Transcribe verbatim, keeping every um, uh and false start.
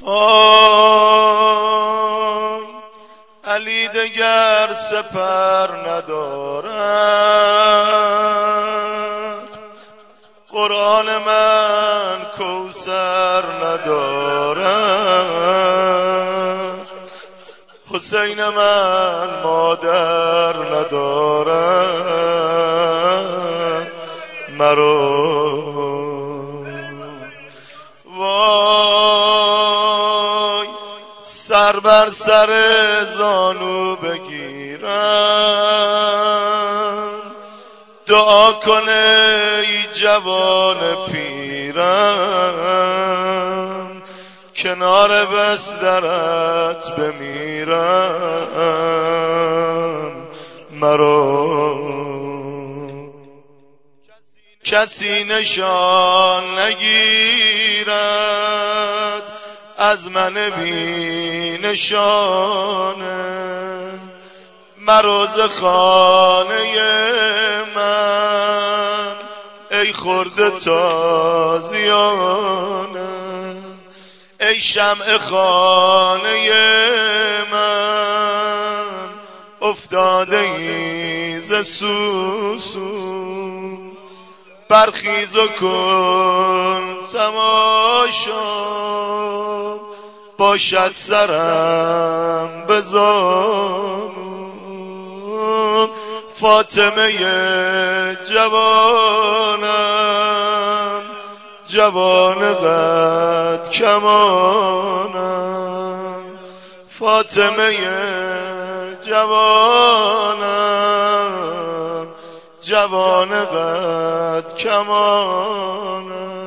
آی علی دگر سپر ندارد، قرآن من کوثر ندارد، حسین من مادر ندارد مرا. وای سر بر سر زانو بگیرم، دعا کنه ای جوان پیرم، کنار بسترت بمیرم مرا. کسی نشان نگیرد از من بی نشانه، مروز خانه من ای خورده تازیانه، ای شمع خانه من افتاده ای ز سوسو، برخیز و کن تماشا، باشد سرم بزانو، فاطمه جوانم، جوان قد کمانم، فاطمه جوانم، جوان قد کمانم.